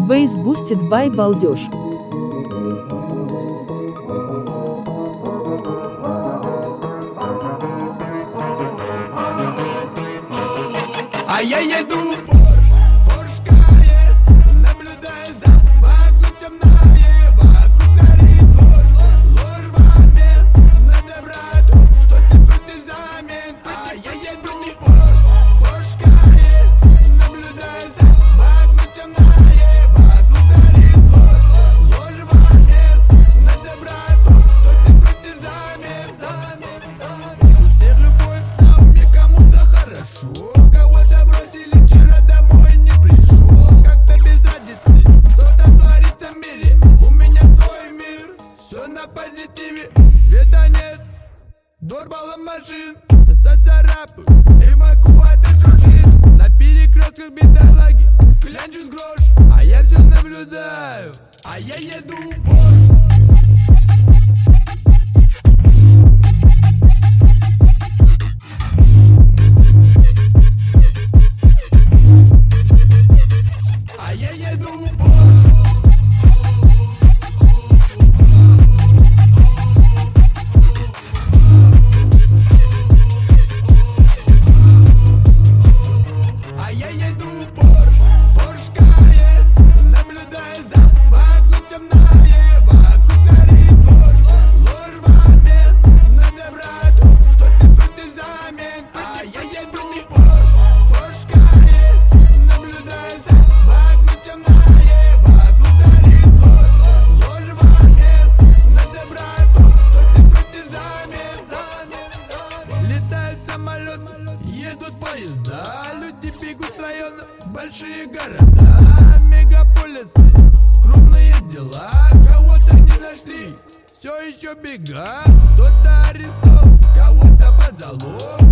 Bass boosted by Балдеж. А я еду в Порш Кайен, наблюдая за вокруг темное, вокруг царит ложь в обмен на доброту, что ты против взамен. А я еду в Порш Кайен, наблюдая за вокруг темное, вокруг царит ложь в обмен на доброту, что ты против взамен. У всех любовь на уме, кому-то хорошо. Все на позитиве, света нет, дорбалом машин, просто царапаю и могу опять жужжит. На перекрестках бедолаги клянчут грош, а я все наблюдаю, а я еду в Порш. А я еду в Порш. Порш Кайен, наблюдая за вокруг темное, вокруг царит ложь в обмен на доброту, что ты против взамен. А я еду в Порш Кайен, наблюдая за вокруг темное, вокруг царит ложь в обмен на доброту, что ты против взамен. Летают самолеты, едут поезда, люди бегут с района, большие города, мегаполисы, крупные дела. Кого-то не нашли, все еще бегают, кто-то арестован, кого-то под залог.